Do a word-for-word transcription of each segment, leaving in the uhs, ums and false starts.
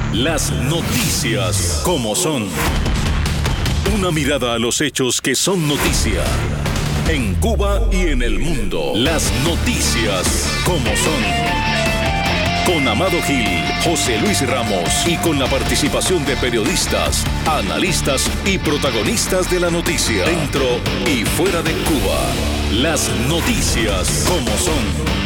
Las noticias como son. Una mirada a los hechos que son noticia. En Cuba y en el mundo. Las noticias como son. Con Amado Gil, José Luis Ramos y con la participación de periodistas, analistas y protagonistas de la noticia. Dentro y fuera de Cuba. Las noticias como son.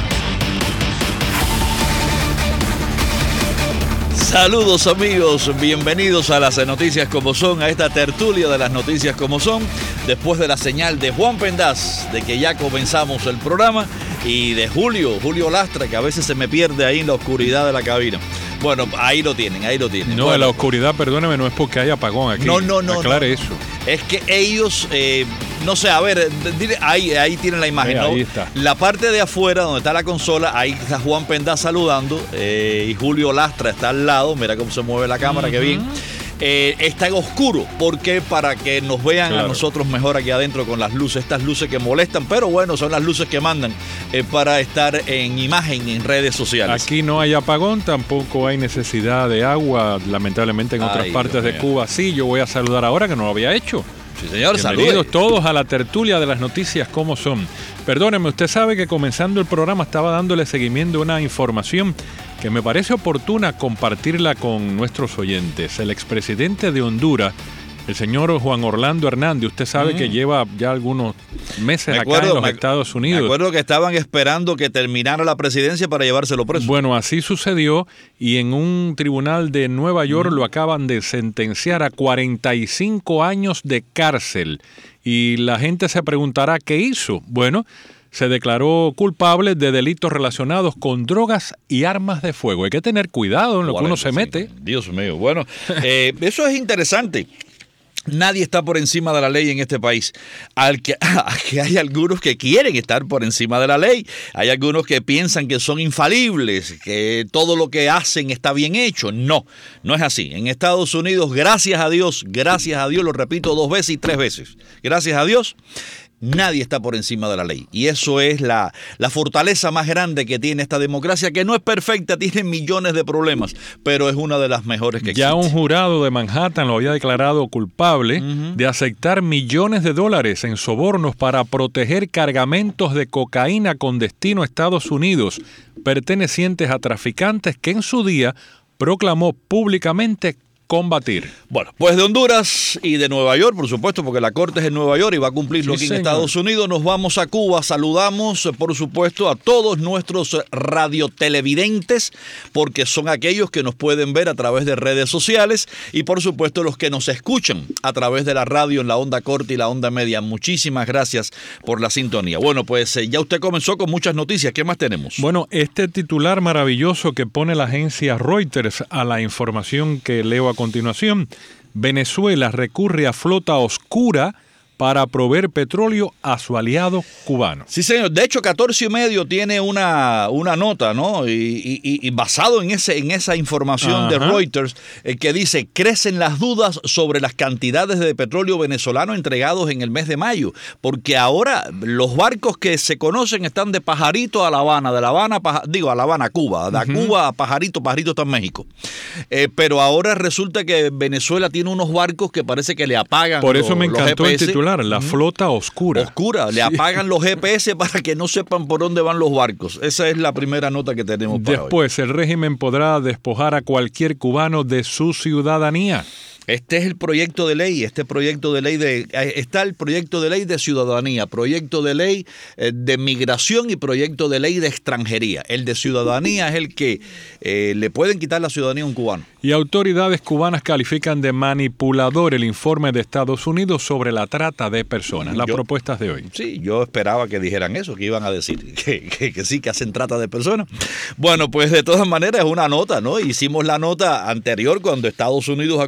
Saludos amigos, bienvenidos a las noticias como son, a esta tertulia de las noticias como son, después de la señal de Juan Pendaz, de que ya comenzamos el programa, y de Julio, Julio Lastra, que a veces se me pierde ahí en la oscuridad de la cabina. Bueno, ahí lo tienen, ahí lo tienen. No, bueno, en la oscuridad, perdóneme, no es porque haya apagón aquí. No, no, no. Aclare no. eso. Es que ellos, eh, no sé, a ver, dile, ahí, ahí tienen la imagen, eh, ¿no? Ahí está. La parte de afuera, donde está la consola, ahí está Juan Pendaz saludando, eh, y Julio Lastra está al lado, mira cómo se mueve la cámara, uh-huh. Qué bien. Eh, está en oscuro, porque para que nos vean claro. A nosotros mejor aquí adentro con las luces, estas luces que molestan, pero bueno, son las luces que mandan eh, para estar en imagen en redes sociales. Aquí no hay apagón, tampoco hay necesidad de agua, lamentablemente en otras Ay, partes de Cuba sí. Yo voy a saludar ahora que no lo había hecho. Sí, señor, bienvenidos salude. Todos a la tertulia de las noticias como son. Perdóneme, usted sabe que comenzando el programa estaba dándole seguimiento a una información que me parece oportuna compartirla con nuestros oyentes. El expresidente de Honduras, el señor Juan Orlando Hernández, usted sabe mm. que lleva ya algunos meses acuerdo, acá en los me, Estados Unidos. Me acuerdo que estaban esperando que terminara la presidencia para llevárselo preso. Bueno, así sucedió y en un tribunal de Nueva York mm. lo acaban de sentenciar a cuarenta y cinco años de cárcel. Y la gente se preguntará, ¿qué hizo? Bueno, se declaró culpable de delitos relacionados con drogas y armas de fuego. Hay que tener cuidado en lo que uno se mete. Dios mío. Bueno, eh, eso es interesante. Nadie está por encima de la ley en este país. Al que, que hay algunos que quieren estar por encima de la ley. Hay algunos que piensan que son infalibles, que todo lo que hacen está bien hecho. No, no es así. En Estados Unidos, gracias a Dios, gracias a Dios, lo repito dos veces y tres veces. Gracias a Dios, nadie está por encima de la ley. Y eso es la, la fortaleza más grande que tiene esta democracia, que no es perfecta, tiene millones de problemas, pero es una de las mejores que existe. Ya un jurado de Manhattan lo había declarado culpable uh-huh. de aceptar millones de dólares en sobornos para proteger cargamentos de cocaína con destino a Estados Unidos, pertenecientes a traficantes que en su día proclamó públicamente combatir. Bueno, pues de Honduras y de Nueva York, por supuesto, porque la corte es en Nueva York y va a cumplirlo sí, aquí señor. En Estados Unidos. Nos vamos a Cuba. Saludamos, por supuesto, a todos nuestros radiotelevidentes, porque son aquellos que nos pueden ver a través de redes sociales y, por supuesto, los que nos escuchan a través de la radio en la onda corta y la onda media. Muchísimas gracias por la sintonía. Bueno, pues eh, ya usted comenzó con muchas noticias. ¿Qué más tenemos? Bueno, este titular maravilloso que pone la agencia Reuters a la información que leo a continuación. Venezuela recurre a flota oscura para proveer petróleo a su aliado cubano. Sí, señor. De hecho, catorce y medio tiene una, una nota, ¿no? Y, y, y basado en ese en esa información Ajá. de Reuters, eh, que dice, crecen las dudas sobre las cantidades de petróleo venezolano entregados en el mes de mayo, porque ahora los barcos que se conocen están de Pajarito a La Habana, de La Habana, a, digo, a La Habana, Cuba, de uh-huh. Cuba a Pajarito, Pajarito está en México. Eh, pero ahora resulta que Venezuela tiene unos barcos que parece que le apagan Por eso los, me encantó el titular. La flota oscura. Oscura, le sí. apagan los G P S para que no sepan por dónde van los barcos. Esa es la primera nota que tenemos para Después, hoy. El régimen podrá despojar a cualquier cubano de su ciudadanía. Este es el proyecto de ley, este proyecto de ley de está el proyecto de ley de ciudadanía, proyecto de ley de migración y proyecto de ley de extranjería. El de ciudadanía es el que eh, le pueden quitar la ciudadanía a un cubano. Y autoridades cubanas califican de manipulador el informe de Estados Unidos sobre la trata de personas. Las yo, propuestas de hoy. Sí, yo esperaba que dijeran eso, que iban a decir que, que, que sí, que hacen trata de personas. Bueno, pues de todas maneras es una nota, ¿no? Hicimos la nota anterior cuando Estados Unidos acusó a Cuba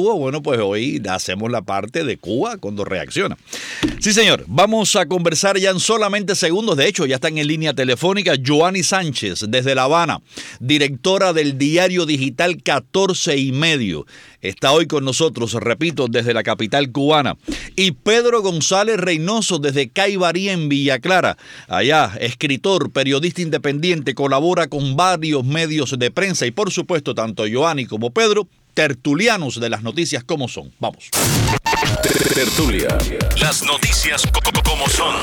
Cuba, bueno, pues hoy hacemos la parte de Cuba cuando reacciona. Sí, señor, vamos a conversar ya en solamente segundos. De hecho, ya están en línea telefónica Yoani Sánchez, desde La Habana, directora del diario digital catorce y medio. Está hoy con nosotros, repito, desde la capital cubana. Y Pedro González Reynoso, desde Caibarí, en Villa Clara. Allá, escritor, periodista independiente, colabora con varios medios de prensa. Y por supuesto, tanto Yoani como Pedro, tertulianos de las noticias como son. Vamos. Tertulia. Las noticias como son.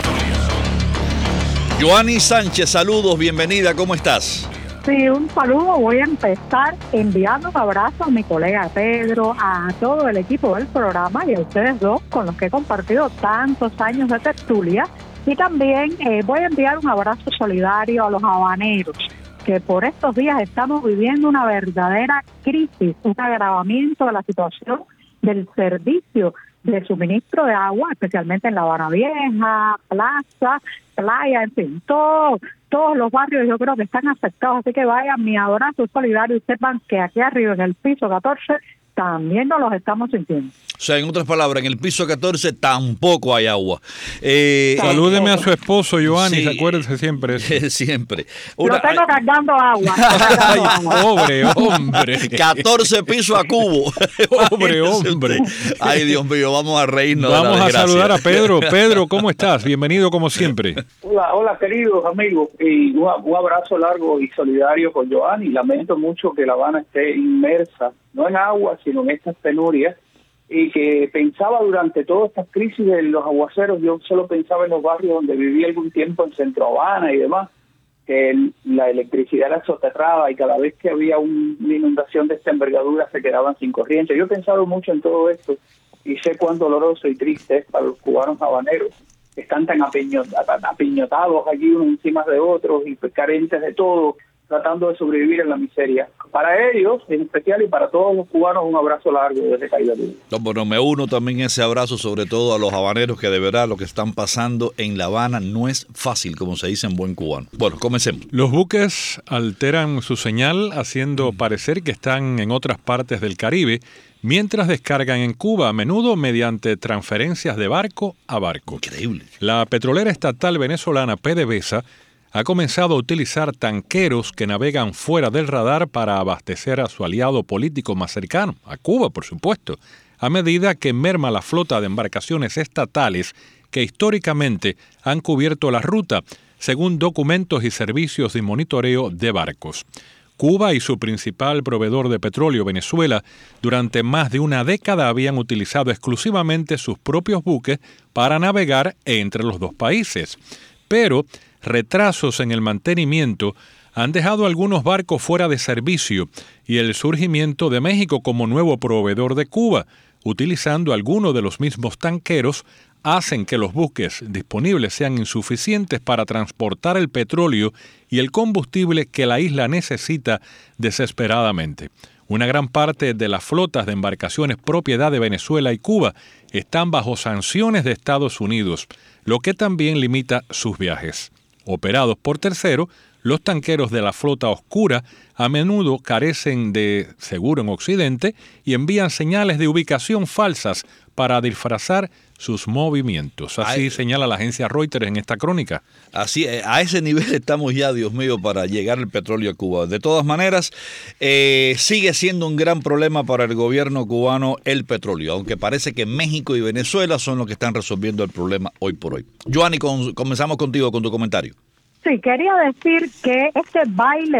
Yoani Sánchez, saludos, bienvenida, ¿cómo estás? Sí, un saludo. Voy a empezar enviando un abrazo a mi colega Pedro, a todo el equipo del programa y a ustedes dos con los que he compartido tantos años de tertulia. Y también eh, voy a enviar un abrazo solidario a los habaneros, que por estos días estamos viviendo una verdadera crisis, un agravamiento de la situación del servicio de suministro de agua, especialmente en La Habana Vieja, Plaza, Playa, en fin, todo, todos los barrios yo creo que están afectados, así que vayan mi abrazo solidario y sepan que aquí arriba en el piso catorce también nos los estamos sintiendo. O sea, en otras palabras, en el piso catorce tampoco hay agua. Eh, Salúdeme a su esposo, Yoani, sí, acuérdese siempre. Siempre. Una, Lo tengo ay, cargando agua. Ay, pobre hombre. catorce pisos a cubo. Pobre hombre. Ay, Dios mío, vamos a reírnos. Vamos de la a desgracia. saludar a Pedro. Pedro, ¿cómo estás? Bienvenido como siempre. Hola, hola queridos amigos, y un, un abrazo largo y solidario con Yoani. Lamento mucho que La Habana esté inmersa, no en agua, sino en estas penurias, y que pensaba durante todas estas crisis de los aguaceros, yo solo pensaba en los barrios donde viví algún tiempo en Centro Habana y demás, que el, la electricidad era soterrada y cada vez que había un, una inundación de esta envergadura se quedaban sin corriente. Yo he pensado mucho en todo esto y sé cuán doloroso y triste es para los cubanos habaneros, que están tan apiñotados aquí unos encima de otros y carentes de todo, tratando de sobrevivir en la miseria. Para ellos, en especial, y para todos los cubanos, un abrazo largo desde Caibarí. No, bueno, me uno también ese abrazo, sobre todo a los habaneros, que de verdad lo que están pasando en La Habana no es fácil, como se dice en buen cubano. Bueno, comencemos. Los buques alteran su señal, haciendo parecer que están en otras partes del Caribe, mientras descargan en Cuba, a menudo mediante transferencias de barco a barco. Increíble. La petrolera estatal venezolana PDVSA ha comenzado a utilizar tanqueros que navegan fuera del radar para abastecer a su aliado político más cercano, a Cuba, por supuesto, a medida que merma la flota de embarcaciones estatales que históricamente han cubierto la ruta, según documentos y servicios de monitoreo de barcos. Cuba y su principal proveedor de petróleo, Venezuela, durante más de una década habían utilizado exclusivamente sus propios buques para navegar entre los dos países. Pero retrasos en el mantenimiento han dejado algunos barcos fuera de servicio y el surgimiento de México como nuevo proveedor de Cuba, utilizando algunos de los mismos tanqueros, hacen que los buques disponibles sean insuficientes para transportar el petróleo y el combustible que la isla necesita desesperadamente. Una gran parte de las flotas de embarcaciones propiedad de Venezuela y Cuba están bajo sanciones de Estados Unidos, lo que también limita sus viajes. Operados por terceros, los tanqueros de la flota oscura a menudo carecen de seguro en Occidente y envían señales de ubicación falsas para disfrazar sus movimientos. Así Ay, señala la agencia Reuters en esta crónica. Así, a ese nivel estamos ya, Dios mío, para llegar el petróleo a Cuba. De todas maneras, eh, sigue siendo un gran problema para el gobierno cubano el petróleo, aunque parece que México y Venezuela son los que están resolviendo el problema hoy por hoy. Yoani, con, comenzamos contigo con tu comentario. Sí, quería decir que este baile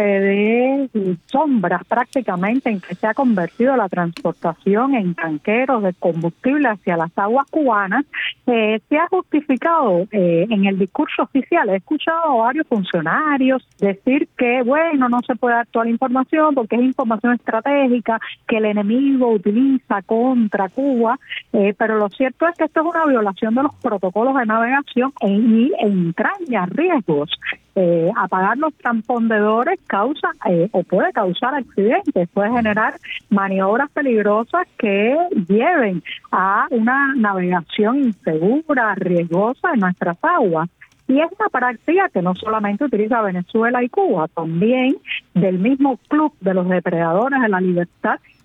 de sombras prácticamente en que se ha convertido la transportación en tanqueros de combustible hacia las aguas cubanas eh, se ha justificado eh, en el discurso oficial. He escuchado a varios funcionarios decir que, bueno, no se puede dar toda la información porque es información estratégica que el enemigo utiliza contra Cuba, eh, pero lo cierto es que esto es una violación de los protocolos de navegación e, y entraña riesgos. Eh, apagar los transpondedores causa eh, o puede causar accidentes, puede generar maniobras peligrosas que lleven a una navegación insegura, riesgosa en nuestras aguas. Y es una práctica que no solamente utiliza Venezuela y Cuba, también del mismo club de los depredadores de la libertad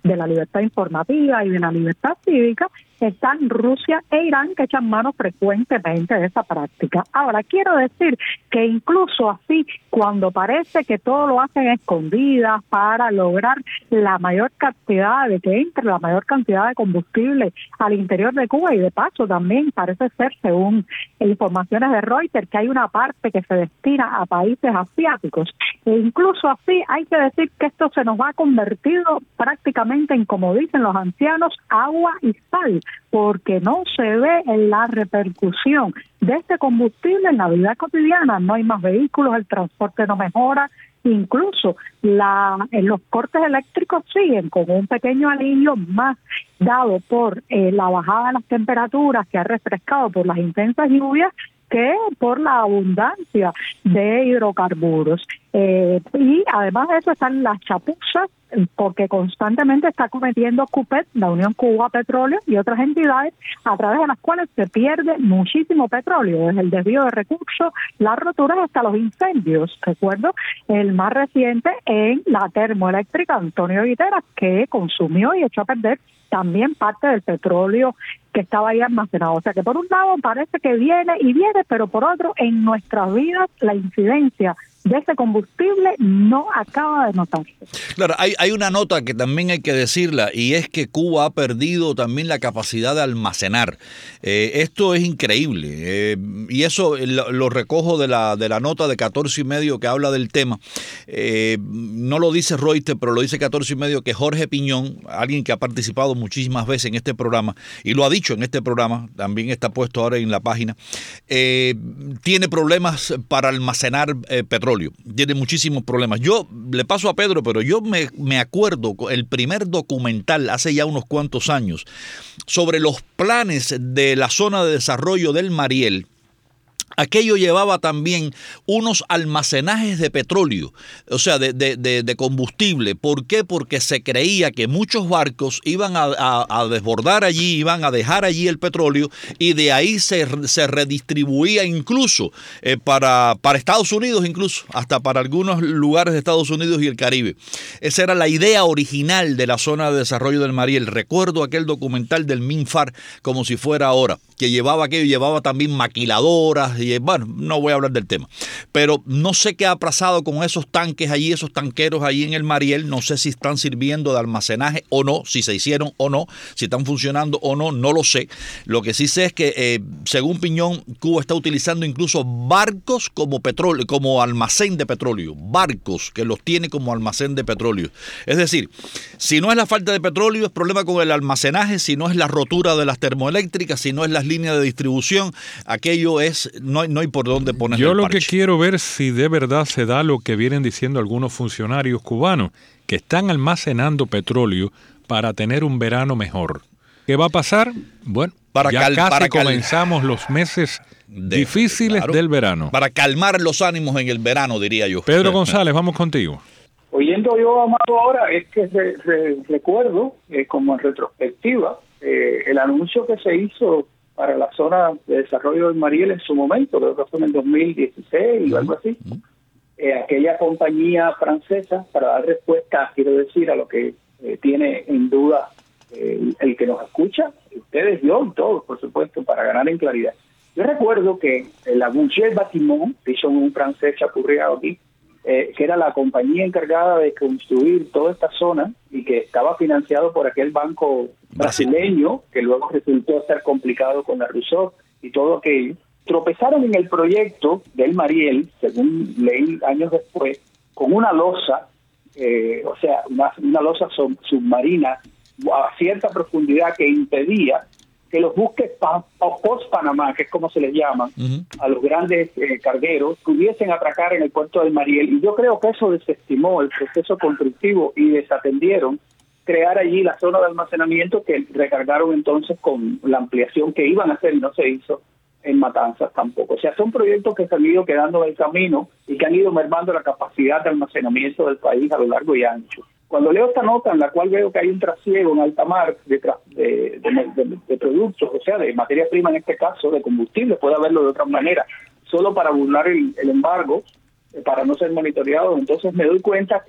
de la libertad informativa y de la libertad cívica, están Rusia e Irán, que echan mano frecuentemente de esa práctica. Ahora, quiero decir que incluso así, cuando parece que todo lo hacen escondidas para lograr la mayor cantidad de que entre la mayor cantidad de combustible al interior de Cuba, y de paso también parece ser, según informaciones de Reuters, que hay una parte que se destina a países asiáticos. E incluso así, hay que decir que esto se nos ha convertido prácticamente en, como dicen los ancianos, agua y sal, porque no se ve en la repercusión de este combustible en la vida cotidiana. No hay más vehículos, el transporte no mejora, incluso la, en los cortes eléctricos siguen con un pequeño alivio más dado por eh, la bajada de las temperaturas que ha refrescado por las intensas lluvias que por la abundancia de hidrocarburos. Eh, y además de eso están las chapuzas, porque constantemente está cometiendo CUPET, la Unión Cuba Petróleo y otras entidades, a través de las cuales se pierde muchísimo petróleo, desde el desvío de recursos, las roturas hasta los incendios. Recuerdo el más reciente en la termoeléctrica Antonio Guiteras, que consumió y echó a perder también parte del petróleo que estaba ahí almacenado. O sea que por un lado parece que viene y viene, pero por otro, en nuestras vidas la incidencia de ese combustible no acaba de notarse. Claro, hay, hay una nota que también hay que decirla, y es que Cuba ha perdido también la capacidad de almacenar. Eh, esto es increíble, eh, y eso lo, lo recojo de la, de la nota de catorce y medio que habla del tema. Eh, no lo dice Reuters, pero lo dice catorce y medio, que Jorge Piñón, alguien que ha participado muchísimas veces en este programa, y lo ha dicho en este programa, también está puesto ahora en la página, eh, tiene problemas para almacenar eh, petróleo. Tiene muchísimos problemas. Yo le paso a Pedro, pero yo me, me acuerdo el primer documental hace ya unos cuantos años sobre los planes de la zona de desarrollo del Mariel. Aquello llevaba también unos almacenajes de petróleo, o sea, de, de, de, de combustible. ¿Por qué? Porque se creía que muchos barcos iban a, a, a desbordar allí, iban a dejar allí el petróleo, y de ahí se, se redistribuía incluso eh, para, para Estados Unidos, incluso hasta para algunos lugares de Estados Unidos y el Caribe. Esa era la idea original de la zona de desarrollo del Mariel. Recuerdo aquel documental del MINFAR como si fuera ahora, que llevaba aquello, llevaba también maquiladoras, y bueno, no voy a hablar del tema, pero no sé qué ha pasado con esos tanques allí, esos tanqueros allí en el Mariel. No sé si están sirviendo de almacenaje o no, si se hicieron o no, si están funcionando o no, no lo sé. Lo que sí sé es que, eh, según Piñón, Cuba está utilizando incluso barcos como petróleo, como almacén de petróleo, barcos que los tiene como almacén de petróleo. Es decir, si no es la falta de petróleo, es problema con el almacenaje; si no es la rotura de las termoeléctricas, si no es las líneas de distribución, aquello es... No hay, no hay por dónde poner el Yo lo parche. que quiero ver si de verdad se da lo que vienen diciendo algunos funcionarios cubanos, que están almacenando petróleo para tener un verano mejor. ¿Qué va a pasar? Bueno, para ya cal, casi para cal, comenzamos los meses de, difíciles claro, del verano. Para calmar los ánimos en el verano, diría yo. Pedro González, vamos contigo. Oyendo yo, Amado, ahora es que re, re, recuerdo, eh, como en retrospectiva, eh, el anuncio que se hizo para la zona de desarrollo del Mariel en su momento, creo que fue en el dos mil dieciséis o algo así, eh, aquella compañía francesa, para dar respuesta, quiero decir, a lo que eh, tiene en duda eh, el que nos escucha, ustedes, yo y todos, por supuesto, para ganar en claridad. Yo recuerdo que la Boucher Bâtiment, dicho un francés chapurreado aquí, eh, que era la compañía encargada de construir toda esta zona y que estaba financiado por aquel banco brasileño, que luego resultó ser complicado con la Rousseau y todo aquello, tropezaron en el proyecto del Mariel, según leí años después, con una losa, eh, o sea, una, una losa sub, submarina a cierta profundidad que impedía que los buques pa, post-Panamá, que es como se les llama, uh-huh. a los grandes eh, cargueros, pudiesen atracar en el puerto del Mariel. Y yo creo que eso desestimó el proceso constructivo y desatendieron crear allí la zona de almacenamiento, que recargaron entonces con la ampliación que iban a hacer y no se hizo en Matanzas tampoco. O sea, son proyectos que se han ido quedando en el camino y que han ido mermando la capacidad de almacenamiento del país a lo largo y ancho. Cuando leo esta nota en la cual veo que hay un trasiego en alta mar de, de, de, de, de productos, o sea, de materia prima en este caso, de combustible, puede haberlo de otra manera, solo para burlar el, el embargo, para no ser monitoreados, entonces me doy cuenta que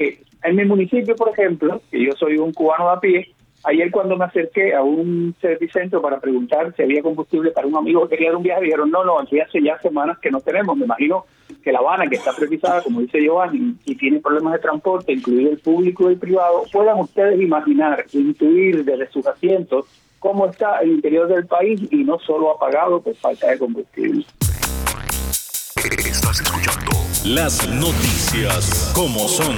En mi municipio, por ejemplo, que yo soy un cubano de a pie, ayer cuando me acerqué a un servicentro para preguntar si había combustible para un amigo que quería dar un viaje, dijeron, no, no, aquí hace ya semanas que no tenemos. Me imagino que La Habana, que está precisada, como dice Giovanni, y tiene problemas de transporte, incluido el público y el privado, puedan ustedes imaginar, intuir desde sus asientos cómo está el interior del país y no solo apagado por falta de combustible. Estás escuchando las noticias como son.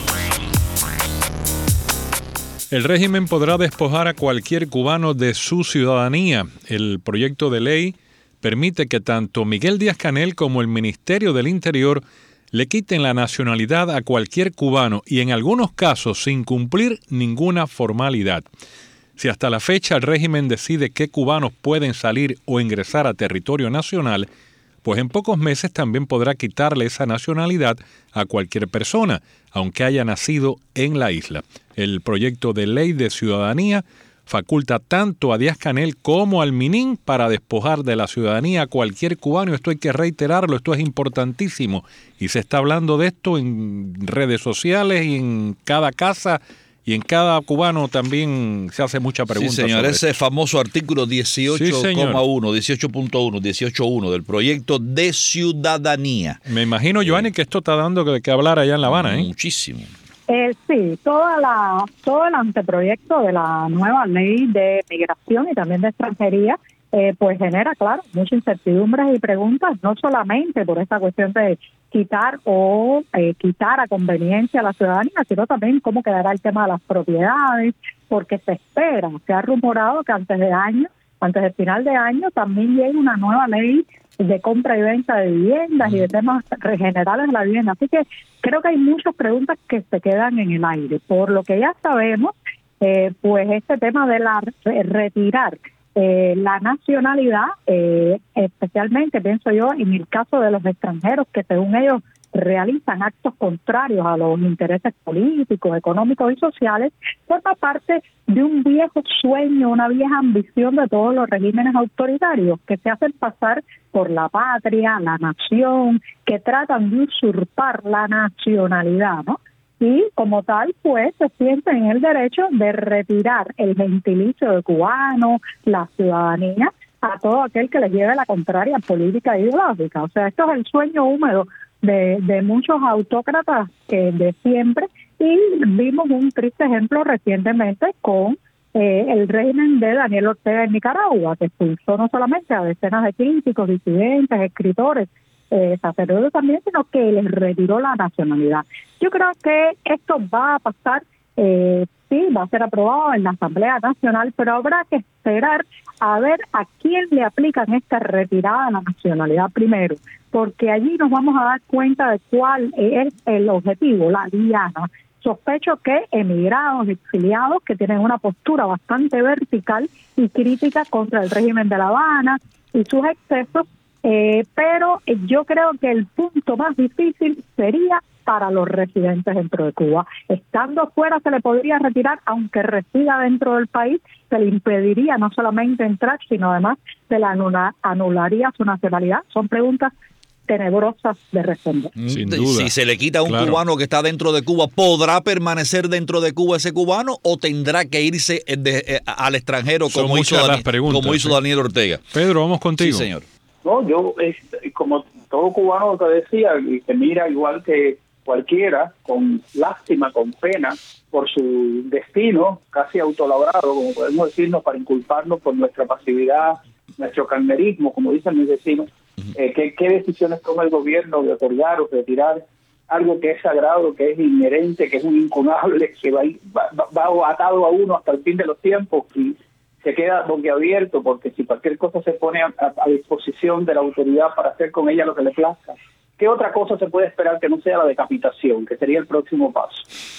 El régimen podrá despojar a cualquier cubano de su ciudadanía. El proyecto de ley permite que tanto Miguel Díaz-Canel como el Ministerio del Interior le quiten la nacionalidad a cualquier cubano y en algunos casos sin cumplir ninguna formalidad. Si hasta la fecha el régimen decide qué cubanos pueden salir o ingresar a territorio nacional, pues en pocos meses también podrá quitarle esa nacionalidad a cualquier persona, aunque haya nacido en la isla. El proyecto de ley de ciudadanía faculta tanto a Díaz-Canel como al Minin para despojar de la ciudadanía a cualquier cubano. Esto hay que reiterarlo, esto es importantísimo. Y se está hablando de esto en redes sociales y en cada casa. Y en cada cubano también se hace mucha pregunta. Sí, señor, sobre ese esto. famoso artículo dieciocho coma uno, dieciocho punto uno, dieciocho punto uno del proyecto de ciudadanía. Me imagino, Giovanni, que esto está dando de qué hablar allá en La Habana, ¿eh? Muchísimo. Eh, sí, toda la, todo el anteproyecto de la nueva ley de migración y también de extranjería, eh, pues genera, claro, muchas incertidumbres y preguntas, no solamente por esta cuestión de quitar o eh, quitar a conveniencia a la ciudadanía, sino también cómo quedará el tema de las propiedades, porque se espera, se ha rumorado que antes de año, antes del final de año, también llegue una nueva ley de compra y venta de viviendas y de temas generales de la vivienda. Así que creo que hay muchas preguntas que se quedan en el aire. Por lo que ya sabemos, eh, pues este tema de la re- retirar Eh, la nacionalidad, eh, especialmente pienso yo en el caso de los extranjeros que según ellos realizan actos contrarios a los intereses políticos, económicos y sociales, forma parte de un viejo sueño, una vieja ambición de todos los regímenes autoritarios que se hacen pasar por la patria, la nación, que tratan de usurpar la nacionalidad, ¿no? Y como tal, pues se sienten en el derecho de retirar el gentilicio de cubano, la ciudadanía, a todo aquel que les lleve la contraria política e ideológica. O sea, esto es el sueño húmedo de, de muchos autócratas que de siempre, y vimos un triste ejemplo recientemente con eh, el régimen de Daniel Ortega en Nicaragua, que expulsó no solamente a decenas de críticos, disidentes, escritores, Eh, sacerdotes también, sino que les retiró la nacionalidad. Yo creo que esto va a pasar, eh, sí, va a ser aprobado en la Asamblea Nacional, pero habrá que esperar a ver a quién le aplican esta retirada de la nacionalidad primero, porque allí nos vamos a dar cuenta de cuál es el objetivo, la diana. Sospecho que emigrados, exiliados, que tienen una postura bastante vertical y crítica contra el régimen de La Habana y sus excesos, Eh, pero yo creo que el punto más difícil sería para los residentes dentro de Cuba. Estando fuera se le podría retirar, aunque resida dentro del país, se le impediría no solamente entrar, sino además se le anula, anularía su nacionalidad. Son preguntas tenebrosas de responder. Sin duda. Si se le quita a un Claro. cubano que está dentro de Cuba, ¿podrá permanecer dentro de Cuba ese cubano o tendrá que irse de, eh, al extranjero Son como hizo, muchas Dani- las preguntas, como hizo sí. Daniel Ortega? Pedro, vamos contigo. Sí, señor. No, yo, es, como todo cubano te decía, y que mira igual que cualquiera, con lástima, con pena, por su destino casi autolabrado, como podemos decirnos, para inculparnos por nuestra pasividad, nuestro carnerismo, como dicen mis vecinos. Eh, ¿qué, ¿Qué decisiones toma el gobierno de otorgar o retirar algo que es sagrado, que es inherente, que es un incunable, que va, va, va atado a uno hasta el fin de los tiempos y se queda boquiabierto, porque si cualquier cosa se pone a, a, a disposición de la autoridad para hacer con ella lo que le plazca, ¿qué otra cosa se puede esperar que no sea la decapitación, que sería el próximo paso?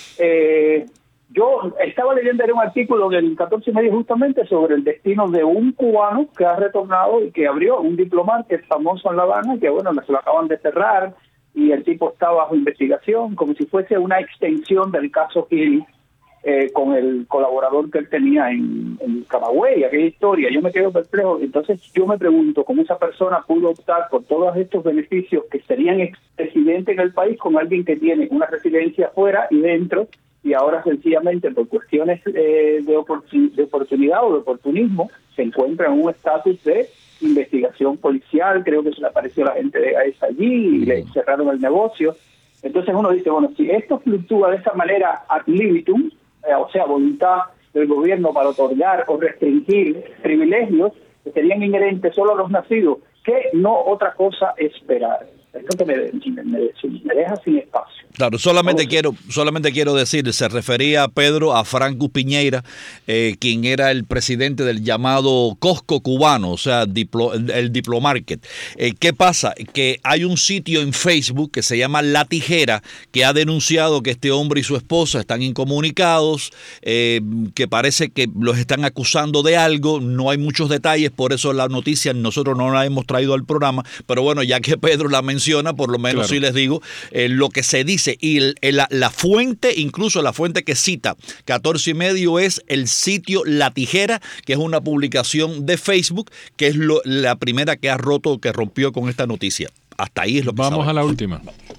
Eh, yo estaba leyendo un artículo del catorce y medio justamente sobre el destino de un cubano que ha retornado y que abrió un diplomante famoso en La Habana, que bueno, se lo acaban de cerrar y el tipo está bajo investigación, como si fuese una extensión del caso Gil. eh, con el colaborador que él tenía en, en Camagüey, aquella historia. Yo me quedo perplejo. Entonces yo me pregunto cómo esa persona pudo optar por todos estos beneficios que serían expresidente en el país con alguien que tiene una residencia afuera y dentro, y ahora sencillamente por cuestiones eh, de, oportun- de oportunidad o de oportunismo se encuentra en un estatus de investigación policial. Creo que se le apareció la gente de A E S allí y le cerraron el negocio. Entonces uno dice, bueno, si esto fluctúa de esa manera ad libitum, eh, o sea, voluntad del gobierno para otorgar o restringir privilegios que serían inherentes solo a los nacidos, que no otra cosa esperar. Es lo que me, me, me, me deja sin espacio. Claro, solamente quiero, solamente quiero decir, se refería a Pedro, a Franco Piñeira, eh, quien era el presidente del llamado Costco cubano, o sea, diplo, el, el Diplomarket. Eh, ¿Qué pasa? Que hay un sitio en Facebook que se llama La Tijera, que ha denunciado que este hombre y su esposa están incomunicados, eh, que parece que los están acusando de algo. No hay muchos detalles, por eso la noticia nosotros no la hemos traído al programa, pero bueno, ya que Pedro la menciona, por lo menos claro. Sí les digo eh, lo que se dice. Y el, el, la, la fuente, incluso la fuente que cita catorce y medio es el sitio La Tijera, que es una publicación de Facebook, que es lo, la primera que ha roto, que rompió con esta noticia. Hasta ahí es lo que Vamos sabemos. A la última.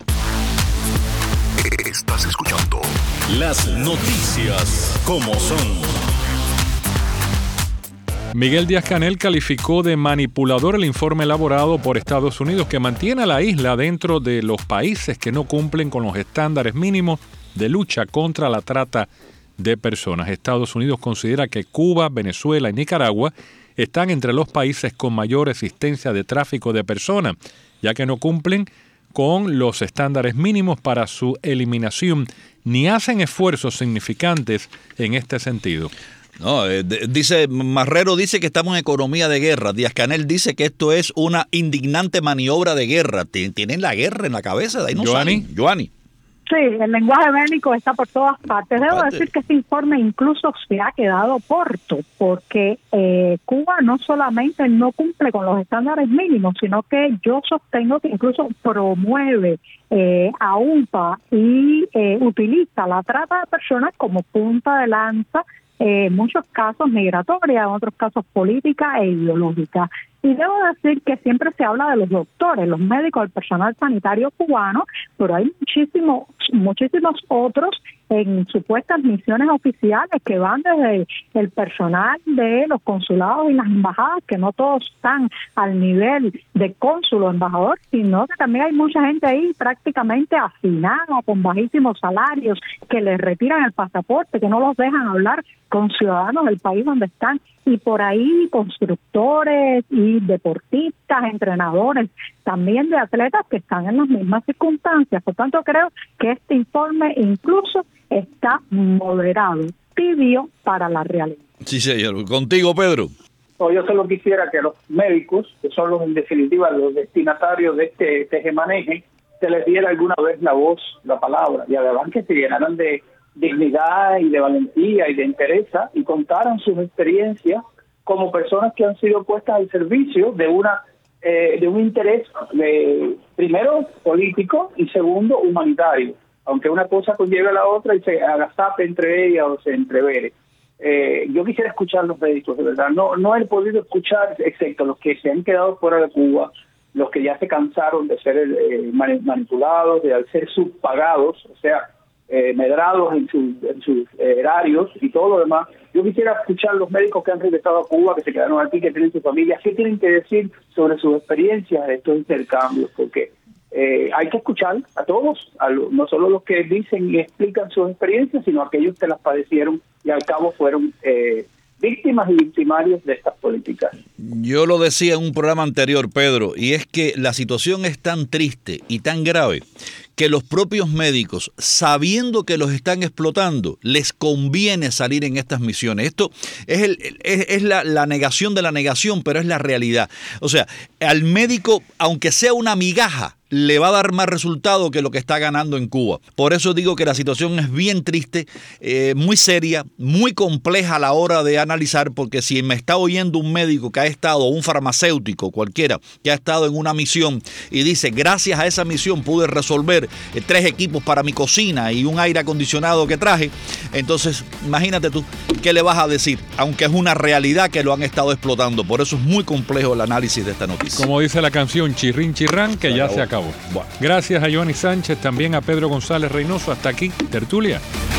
Estás escuchando las noticias como son. Miguel Díaz-Canel calificó de manipulador el informe elaborado por Estados Unidos que mantiene a la isla dentro de los países que no cumplen con los estándares mínimos de lucha contra la trata de personas. Estados Unidos considera que Cuba, Venezuela y Nicaragua están entre los países con mayor existencia de tráfico de personas, ya que no cumplen con los estándares mínimos para su eliminación, ni hacen esfuerzos significantes en este sentido. No, eh, dice Marrero dice que estamos en economía de guerra. Díaz-Canel dice que esto es una indignante maniobra de guerra. Tienen la guerra en la cabeza, de ahí no salen. Joanny. Sí, el lenguaje bélico está por todas partes. Debo Parte. decir que este informe incluso se ha quedado corto, porque eh, Cuba no solamente no cumple con los estándares mínimos, sino que yo sostengo que incluso promueve eh, a U N P A y eh, utiliza la trata de personas como punta de lanza, en eh, muchos casos migratorias, en otros casos política e ideológica. Y debo decir que siempre se habla de los doctores, los médicos, el personal sanitario cubano, pero hay muchísimos, muchísimos otros en supuestas misiones oficiales que van desde el personal de los consulados y las embajadas, que no todos están al nivel de cónsul o embajador, sino que también hay mucha gente ahí prácticamente hacinada, con bajísimos salarios, que les retiran el pasaporte, que no los dejan hablar con ciudadanos del país donde están, y por ahí constructores y deportistas, entrenadores, también de atletas que están en las mismas circunstancias. Por tanto, creo que este informe incluso está moderado, tibio para la realidad. Sí, señor. Contigo, Pedro. No, yo solo quisiera que a los médicos, que son los en definitiva los destinatarios de este tejemaneje, se les diera alguna vez la voz, la palabra, y además que se llenaran de dignidad y de valentía y de entereza y contaran sus experiencias como personas que han sido puestas al servicio de una eh, de un interés de, primero político y segundo humanitario, aunque una cosa conlleve a la otra y se agazape entre ellas o se entrevere. Eh, yo quisiera escuchar los médicos, de verdad. No, no he podido escuchar, excepto los que se han quedado fuera de Cuba, los que ya se cansaron de ser eh, manipulados, de ser subpagados, o sea, Eh, medrados en, su, en sus eh, erarios y todo lo demás. Yo quisiera escuchar los médicos que han regresado a Cuba, que se quedaron aquí, que tienen sus familias, qué tienen que decir sobre sus experiencias de estos intercambios, porque eh, hay que escuchar a todos, a lo, no solo los que dicen y explican sus experiencias, sino a aquellos que las padecieron y al cabo fueron eh, víctimas y victimarios de estas políticas. Yo lo decía en un programa anterior, Pedro, y es que la situación es tan triste y tan grave que los propios médicos, sabiendo que los están explotando, les conviene salir en estas misiones. Esto es, el, es, es la, la negación de la negación, pero es la realidad. O sea, al médico, aunque sea una migaja, le va a dar más resultado que lo que está ganando en Cuba. Por eso digo que la situación es bien triste, eh, muy seria, muy compleja a la hora de analizar, porque si me está oyendo un médico que ha estado, un farmacéutico, cualquiera, que ha estado en una misión y dice, gracias a esa misión pude resolver eh, tres equipos para mi cocina y un aire acondicionado que traje, entonces imagínate tú, ¿qué le vas a decir? Aunque es una realidad que lo han estado explotando. Por eso es muy complejo el análisis de esta noticia. Como dice la canción, chirrín chirrán, que se ya acabó. se acabó. Bueno. Gracias a Johnny Sánchez, también a Pedro González Reynoso. Hasta aquí, tertulia.